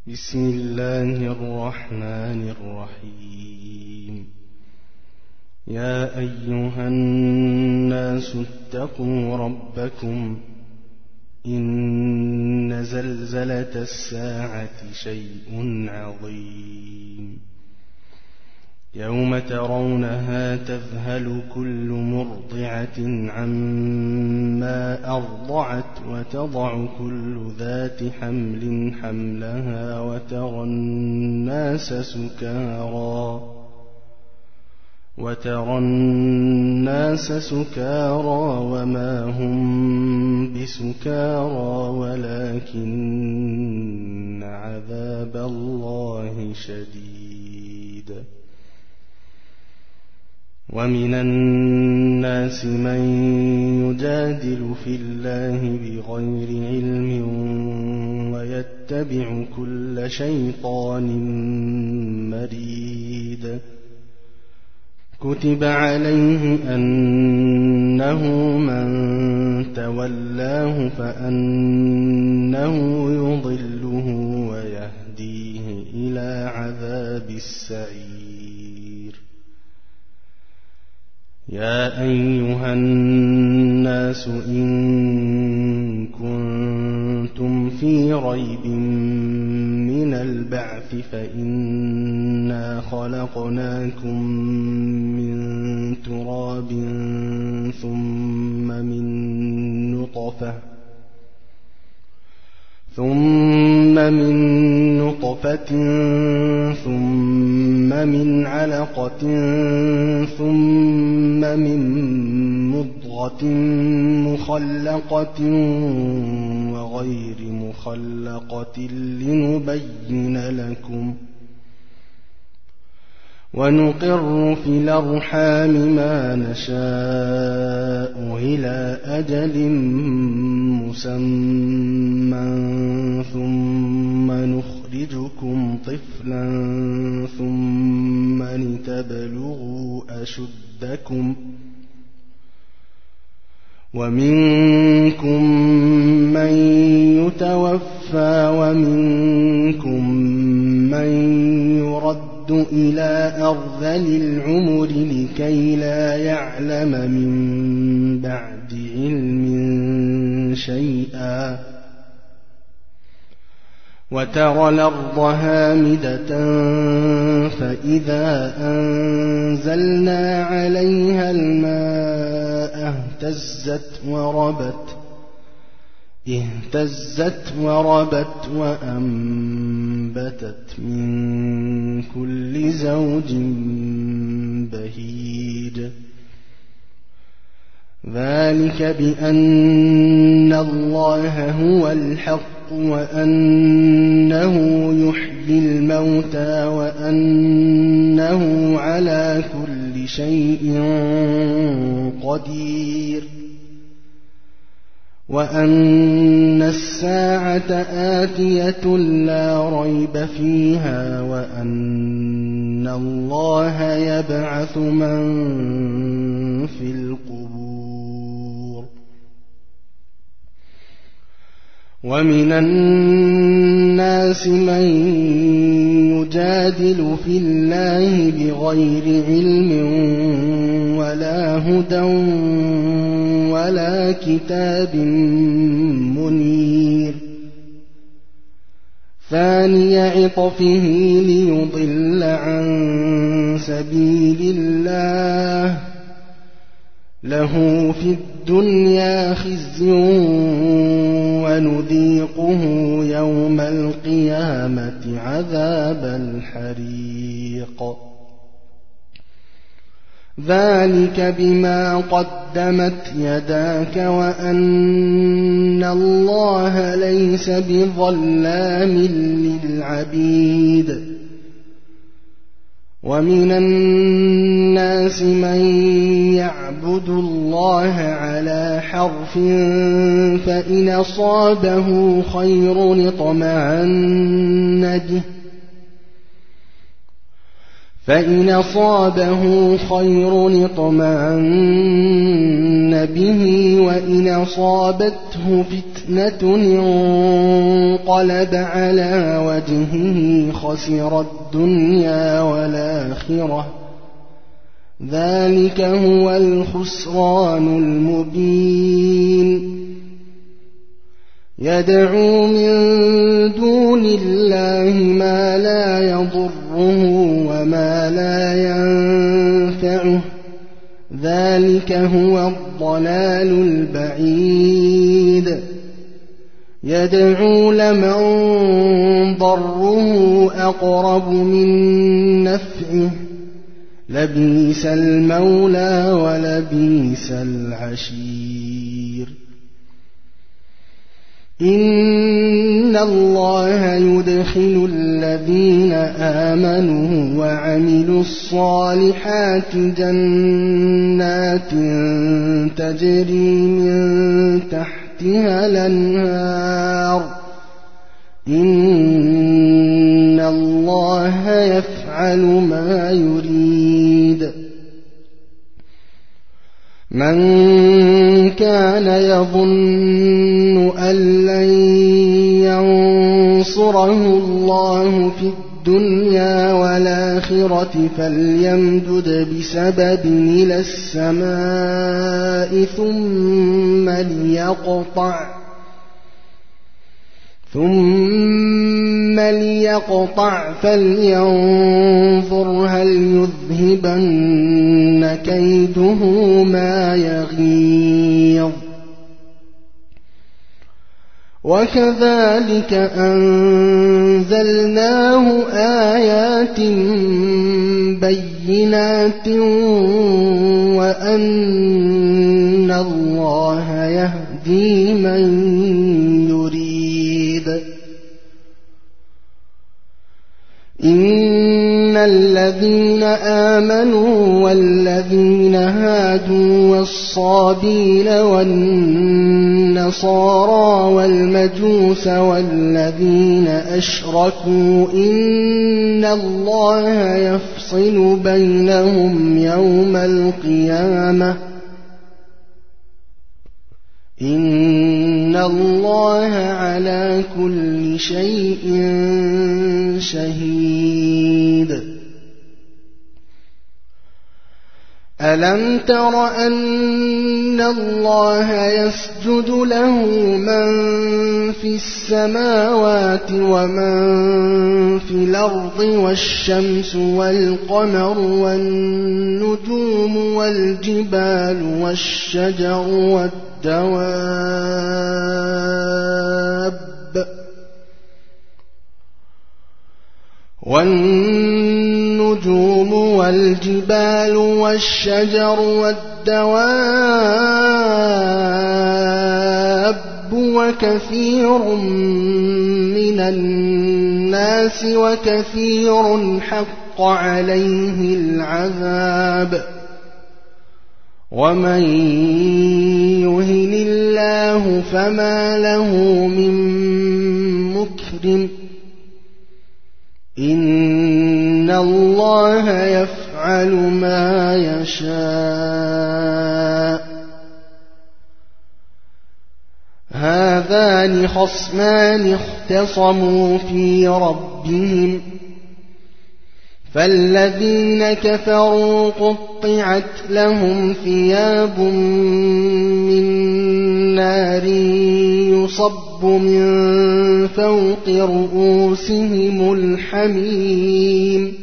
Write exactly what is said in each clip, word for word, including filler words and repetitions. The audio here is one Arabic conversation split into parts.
بسم الله الرحمن الرحيم. يا أيها الناس اتقوا ربكم إن زلزلة الساعة شيء عظيم يوم ترونها تذهل كل مرضعة عما أرضعت وتضع كل ذات حمل حملها وترى الناس سكارى وترى الناس سكارى وما هم بسكارى ولكن عذاب الله شديد. ومن الناس من يجادل في الله بغير علم ويتبع كل شيطان مريد. كتب عليه أنه من تولاه فأنه يضله ويهديه إلى عذاب السعير. يا أيها الناس إن كنتم في ريب من البعث فإنا خلقناكم من تراب ثم من نطفة ثم من نطفة ثم من علقة ثم من مضغة مخلقة وغير مخلقة لنبين لكم ونقر في الأرحام ما نشاء إلى أجل مسمى ثم نخرجكم طفلا ثم لتبلغوا أشدكم ومنكم من يتوفى ومنكم من يرد إلى أرذل العمر لكي لا يعلم من بعد علم شيئا. وترى الأرض هامدة فإذا أنزلنا عليها الماء اهتزت وربت اهتزت وربت وأنبتت من كل زوج بهيج. ذلك بأن الله هو الحق وأنه يحيي الموتى وأنه على كل شيء قدير وأن الساعة آتية لا ريب فيها وأن الله يبعث من في القبور. ومن الناس من يجادل في الله بغير علم ولا هدى ولا كتاب منير. ثاني عطفه ليضل عن سبيل الله له في الدنيا خزي ونذيقه يوم القيامة عذاب الحريق. ذلك بما قدمت يداك وأن الله ليس بظلام للعبيد. ومن الناس من يعبد الله على حرف فإن أصابه خير اطمأن به فإن أصابه خير اطمأن به وإن أصابته فتنة انقلب على وجهه خسر الدنيا والآخرة ذلك هو الخسران المبين يدعو من دون الله ما لا يضره وما لا ينفعه ذلك هو الضلال البعيد يدعو لمن ضره أقرب من نفعه لبئس المولى ولبئس العشير إن الله يدخل الذين آمنوا وعملوا الصالحات جنات تجري من تحتها الأنهار إن الله يفعل ما يريد من كان يظن أن لن ينصره الله في الدنيا والآخرة فليمدد بسبب إلى السماء ثم ليقطع ثم ليقطع فلينظر هل يذهبن كيده ما يغيظ وكذلك أنزلناه آيات بينات وأن الله يهدي من يريد إن الذين آمنوا والذين هادوا والصابين والنصارى والمجوس والذين أشركوا إن الله يفصل بينهم يوم القيامة إن الله على كل شيء شهيد ألم تر أن الله يسجد له من في السماوات ومن في الأرض والشمس والقمر والنجوم والجبال والشجر والدواب والنجوم والجبال والشجر والدواب وكثير من الناس وكثير حق عليه العذاب ومن يهن الله فما له من مكرم إن الله يفعل ما يشاء هذان خصمان اختصموا في ربهم فالذين كفروا قطعت لهم ثياب من نار يصب من فوق رؤوسهم الحميم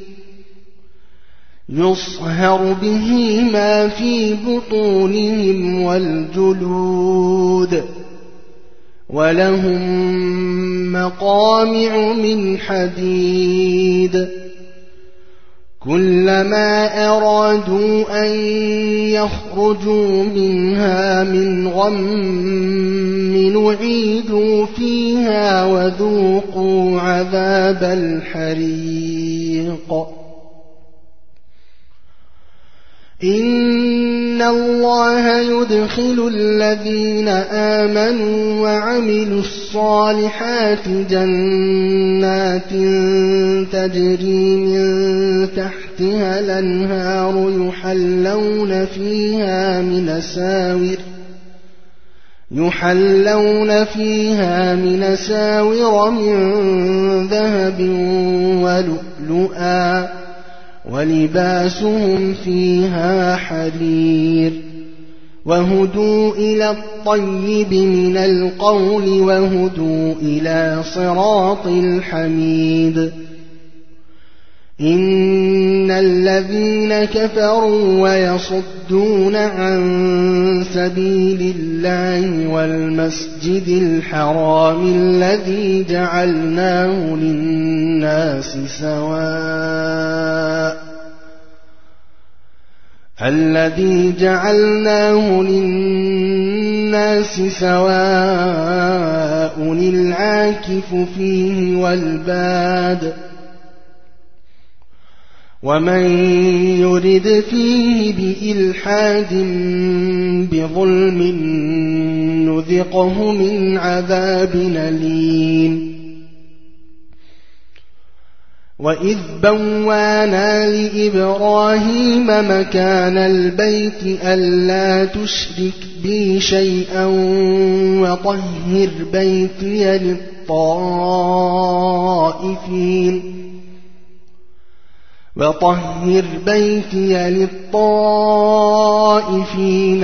يصهر به ما في بطونهم والجلود ولهم مقامع من حديد كلما أرادوا أن يخرجوا منها من غم نعيدوا فيها وذوقوا عذاب الحريق إن الله يدخل الذين آمنوا وعملوا الصالحات جنات تجري من تحت تحتها الأنهار يحلون فيها من أساور يحلون فيها من أساور من ذهب ولؤلؤا ولباسهم فيها حرير وهدوا إلى الطيب من القول وهدوا إلى صراط الحميد إن الذين كفروا ويصدون عن سبيل الله والمسجد الحرام الذي جعلناه للناس سواء الذي جعلناه للناس سواء العاكف فيه والباد ومن يرد فيه بإلحاد بظلم نذقه من عذاب أليم وإذ بوانا لإبراهيم مكان البيت ألا تشرك بي شيئا وطهر بيتي للطائفين وطهر بيتي للطائفين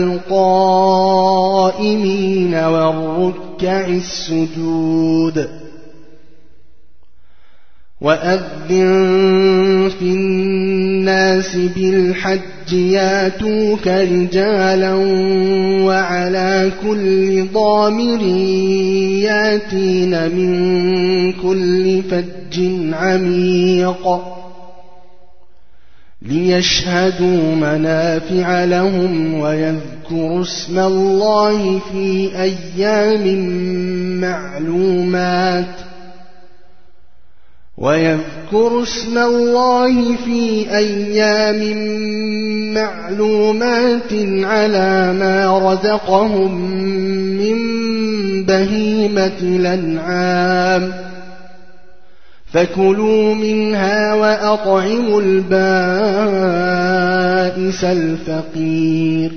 والقائمين والركع السجود وأذن في الناس بالحج ياتوك رجالا وعلى كل ضامر ياتين من كل فج عميق ليشهدوا منافع لهم ويذكروا اسم الله في أيام معلومات ويذكروا اسم الله في أيام معلومات على ما رزقهم من بهيمة الأنعام فكلوا منها وأطعموا البائس الفقير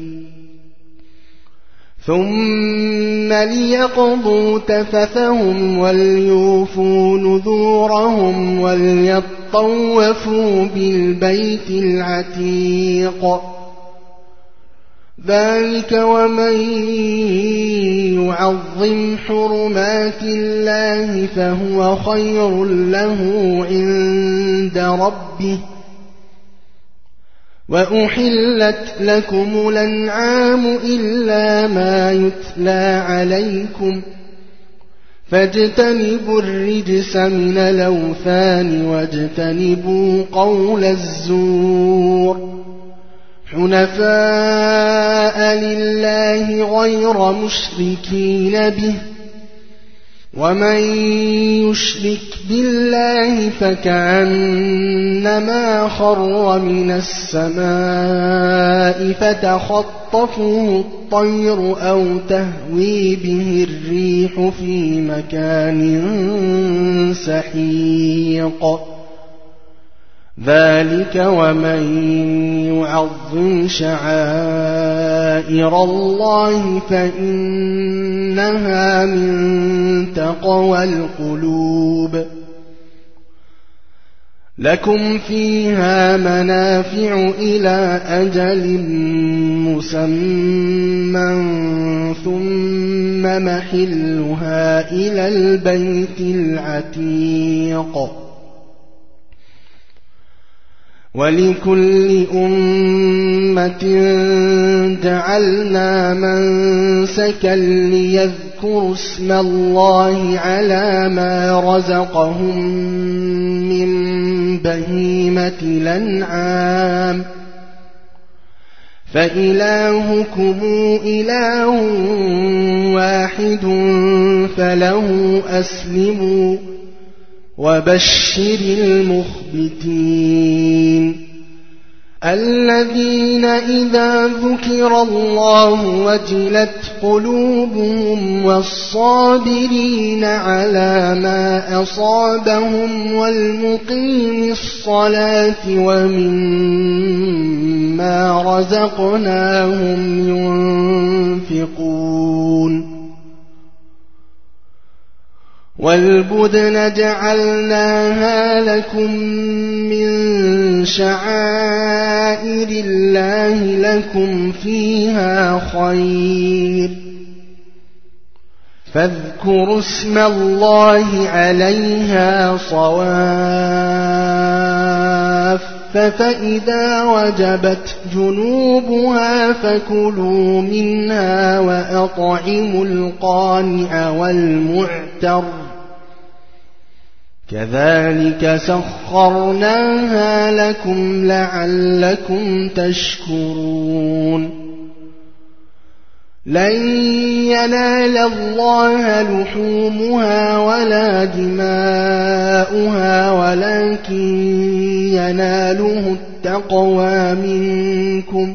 ثم ليقضوا تفثهم وليوفوا نذورهم وليطوفوا بالبيت العتيق ذلك ومن يعظم حرمات الله فهو خير له عند ربه وأحلت لكم الأنعام إلا ما يتلى عليكم فاجتنبوا الرجس من الأوثان واجتنبوا قول الزور حنفاء لله غير مشركين به ومن يشرك بالله فكأنما خر من السماء فتخطفه الطير أو تهوي به الريح في مكان سحيق ذلك ومن يعظم شعائر الله فإنها من تقوى القلوب لكم فيها منافع إلى أجل مسمى ثم محلها إلى البيت العتيق ولكل أمة جعلنا منسكا ليذكروا اسم الله على ما رزقهم من بهيمة الأنعام فإلهكم إله واحد فله أسلموا وبشر المخبتين الذين إذا ذكر الله وجلت قلوبهم والصابرين على ما أصابهم والمقيم الصلاة ومما رزقناهم ينفقون والبدن جعلناها لكم من شعائر الله لكم فيها خير فاذكروا اسم الله عليها صواف فإذا وجبت جنوبها فكلوا منها وأطعموا القانع والمعتر كذلك سخرناها لكم لعلكم تشكرون لن ينال الله لحومها ولا دماؤها ولكن يناله التقوى منكم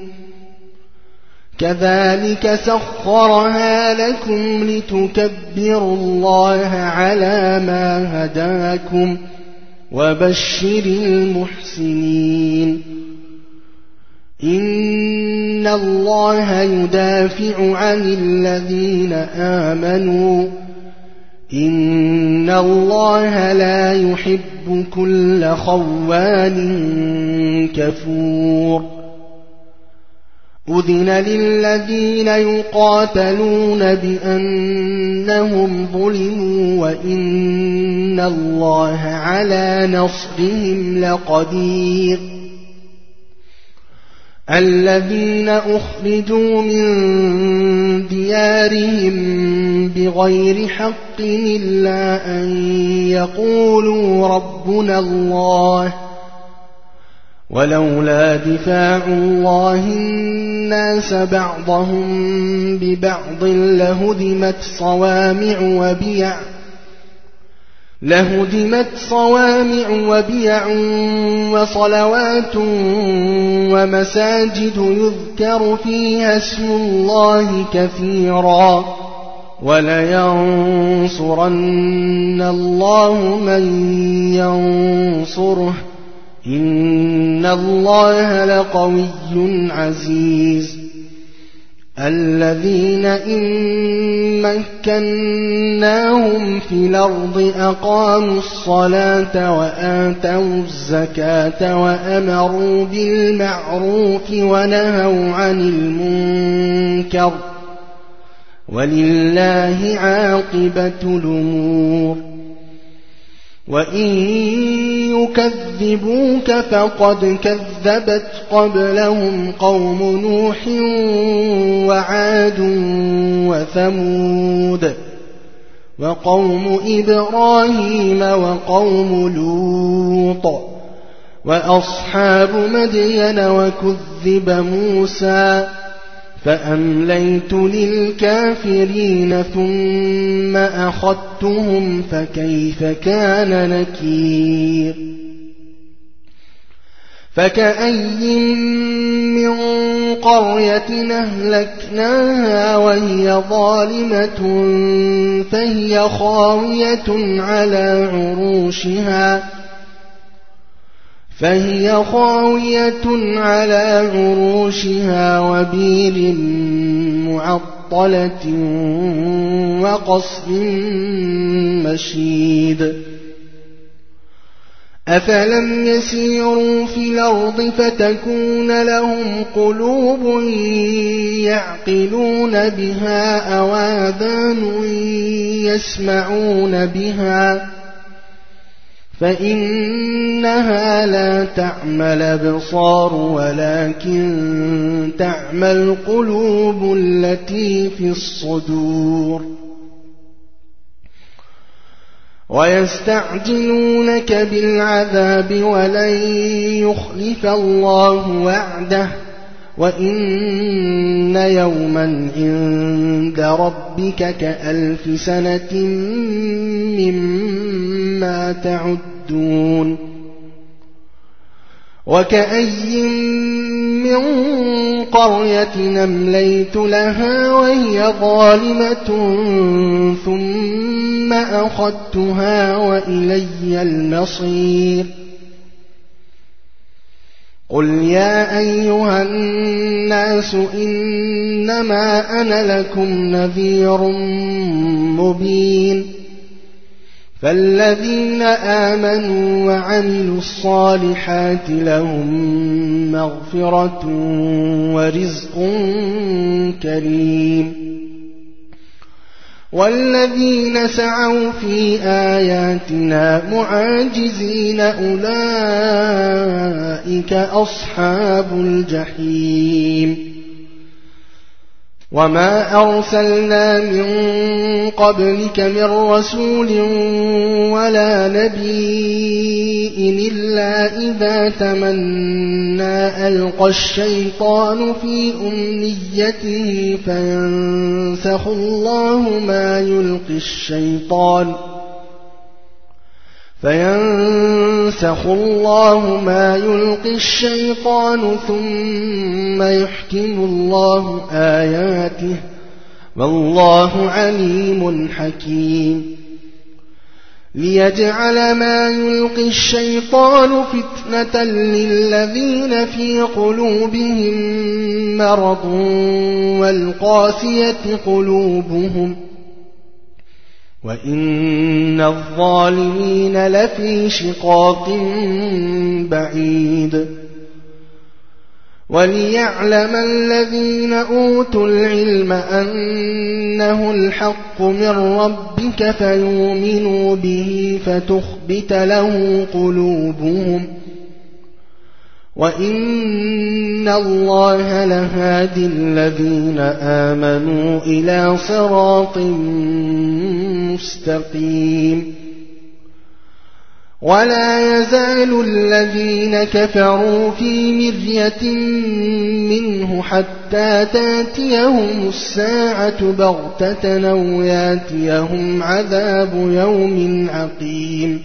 كذلك سخرها لكم لتكبروا الله على ما هداكم وبشر المحسنين إن الله يدافع عن الذين آمنوا إن الله لا يحب كل خوان كفور أذن للذين يقاتلون بأنهم ظلموا وإن الله على نصرهم لقدير الذين أخرجوا من ديارهم بغير حق إلا أن يقولوا ربنا الله ولولا دفاع الله الناس بعضهم ببعض لهدمت صوامع وبيع لهدمت صوامع وبيع وصلوات ومساجد يذكر فيها اسم الله كثيرا ولينصرن الله من ينصره إن الله لقوي عزيز الذين إن مكناهم في الأرض أقاموا الصلاة وآتوا الزكاة وأمروا بالمعروف ونهوا عن المنكر ولله عاقبة الأمور وإن يكذبوك فقد كذبت قبلهم قوم نوح وعاد وثمود وقوم إبراهيم وقوم لوط وأصحاب مدين وكذب موسى فأمليت للكافرين ثم أخذتهم فكيف كان نكير فكأي من قرية أهلكناها وهي ظالمة فهي خاوية على عروشها فهي خاوية على عروشها وبير معطلة وقصر مشيد أفلم يسيروا في الأرض فتكون لهم قلوب يعقلون بها أو آذان يسمعون بها فإنها لا تعمى الأبصار ولكن تعمى القلوب التي في الصدور ويستعجلونك بالعذاب ولن يخلف الله وعده وإن يوما عند ربك كألف سنة مما تعدون وكأي من قرية أمليت لها وهي ظالمة ثم أخذتها وإلي المصير قل يا أيها الناس إنما أنا لكم نذير مبين فالذين آمنوا وعملوا الصالحات لهم مغفرة ورزق كريم والذين سعوا في آياتنا معاجزين أولئك أصحاب الجحيم وما أرسلنا من قبلك من رسول ولا نبي إلا إذا تمنى ألقى الشيطان في أمنيته فينسخ الله ما يلقي الشيطان فينسخ الله ما يلقي الشيطان ثم يحكم الله آياته والله عليم حكيم ليجعل ما يلقي الشيطان فتنة للذين في قلوبهم مرض والقاسية قلوبهم وإن الظالمين لفي شقاق بعيد وليعلم الذين أوتوا العلم أنه الحق من ربك فيؤمنوا به فتخبت له قلوبهم وإن الله لهادي الذين آمنوا إلى صراط مستقيم ولا يزال الذين كفروا في مرية منه حتى تاتيهم الساعة بغتة أو ياتيهم عذاب يوم عقيم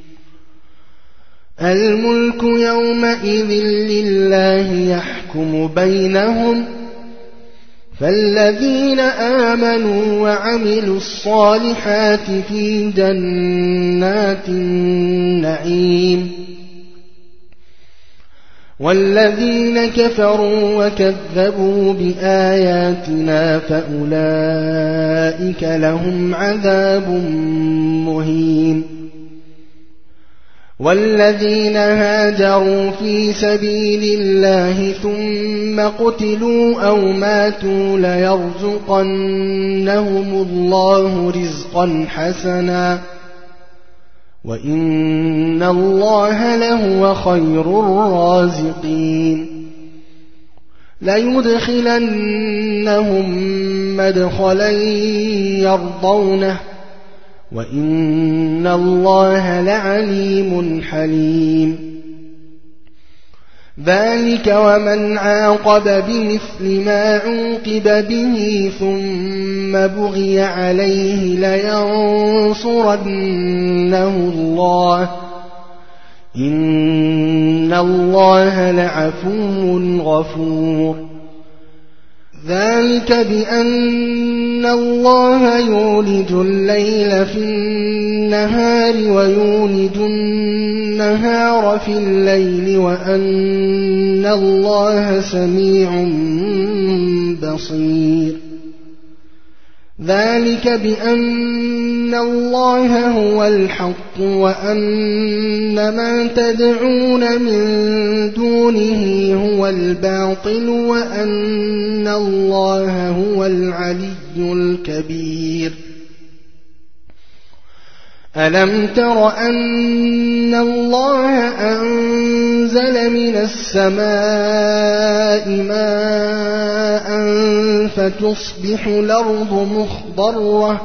الملك يومئذ لله يحكم بينهم فالذين آمنوا وعملوا الصالحات في جنات النعيم والذين كفروا وكذبوا بآياتنا فأولئك لهم عذاب مهين والذين هاجروا في سبيل الله ثم قتلوا أو ماتوا ليرزقنهم الله رزقا حسنا وإن الله لهو خير الرازقين ليدخلنهم مدخلا يرضونه وإن الله لعليم حليم ذلك ومن عاقب بمثل ما عوقب به ثم بغي عليه لينصرنه الله إن الله لعفو غفور ذلك بأن الله يولج الليل في النهار ويولج النهار في الليل وأن الله سميع بصير ذلك بأن الله هو الحق وأن ما تدعون من دونه هو الباطل وأن الله هو العلي الكبير ألم تر أن الله أنزل من السماء ماء فتصبح الأرض مخضرة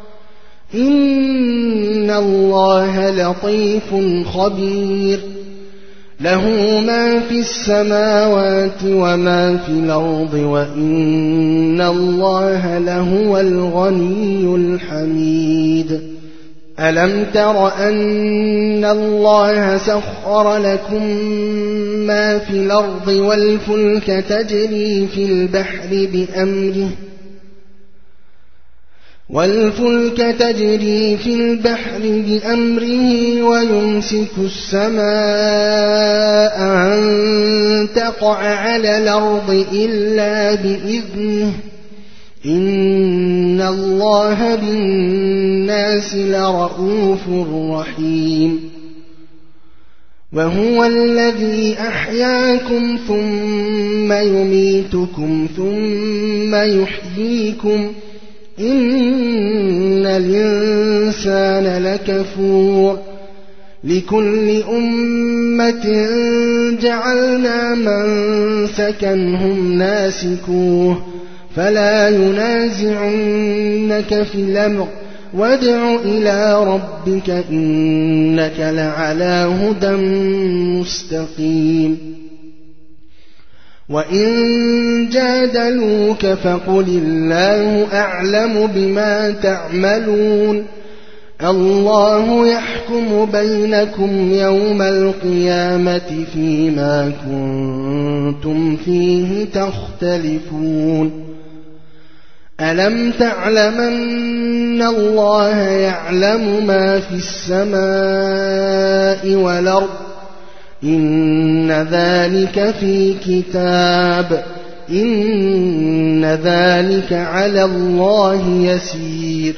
إن الله لطيف خبير له ما في السماوات وما في الأرض وإن الله لهو الغني الحميد ألم تر أن الله سخر لكم ما في الأرض والفلك تجري في البحر بأمره والفلك تجري في البحر بأمره ويمسك السماء أن تقع على الأرض إلا بإذنه إن الله بالناس لرءوف رحيم وهو الذي أحياكم ثم يميتكم ثم يحييكم إن الإنسان لكفور لكل أمة جعلنا منسكا هم ناسكوه فلا ينازعنك في الأمر وادع إلى ربك إنك لعلى هدى مستقيم وإن جادلوك فقل الله أعلم بما تعملون الله يحكم بينكم يوم القيامة فيما كنتم فيه تختلفون ألم تعلمن الله يعلم ما في السماء والأرض إن ذلك في كتاب إن ذلك على الله يسير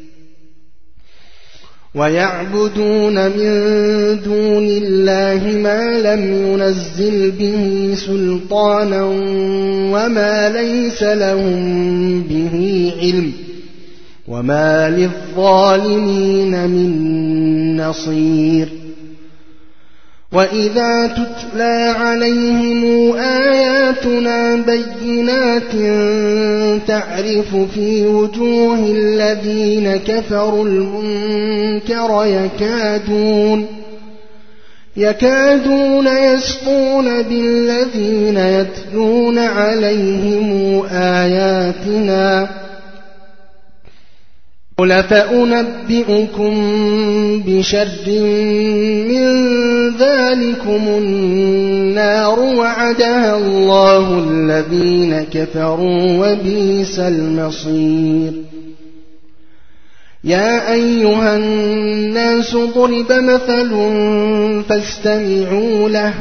ويعبدون من دون الله ما لم ينزل به سلطانا وما ليس لهم به علم وما للظالمين من نصير وإذا تتلى عليهم آياتنا بينات تعرف في وجوه الذين كفروا المنكر يكادون يكادون يسقون بالذين يتلون عليهم آياتنا قل فأنبئكم بشر من ذلكم النار وعدها الله الذين كفروا وبئس المصير يا أيها الناس ضرب مثل فاستمعوا له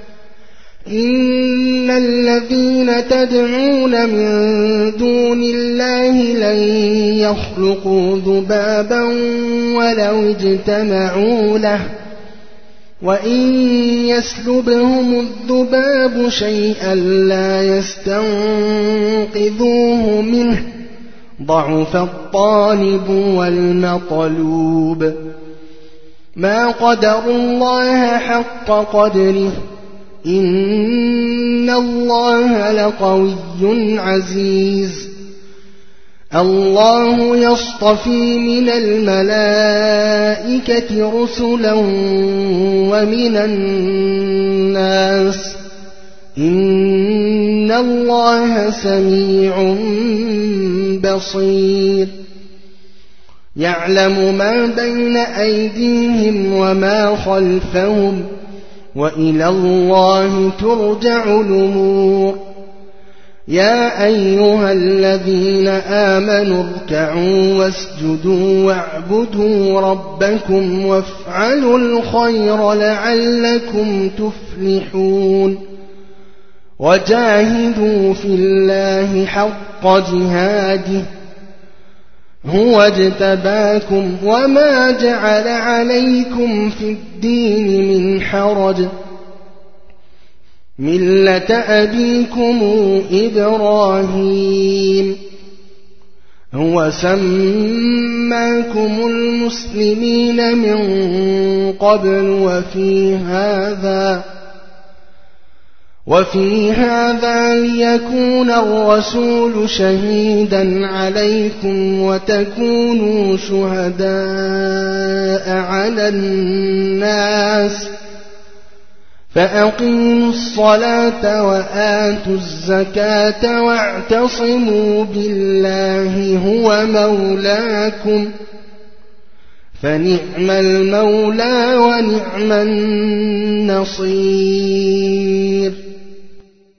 إن الذين تدعون من دون الله لن يخلقوا ذبابا ولو اجتمعوا له وإن يسلبهم الذباب شيئا لا يستنقذوه منه ضعف الطالب والمطلوب ما قدروا الله حق قدره إن الله لقوي عزيز الله يصطفي من الملائكة رسلا ومن الناس إن الله سميع بصير يعلم ما بين أيديهم وما خلفهم وإلى الله ترجع الأمور يا أيها الذين آمنوا اركعوا واسجدوا واعبدوا ربكم وافعلوا الخير لعلكم تفلحون وجاهدوا في الله حق جهاده هو اجتباكم وما جعل عليكم في الدين من حرج ملة أبيكم إبراهيم هو سماكم المسلمين من قبل وفي هذا وفي هذا ليكون الرسول شهيدا عليكم وتكونوا شهداء على الناس فأقيموا الصلاة وآتوا الزكاة واعتصموا بالله هو مولاكم فنعم المولى ونعم النصير.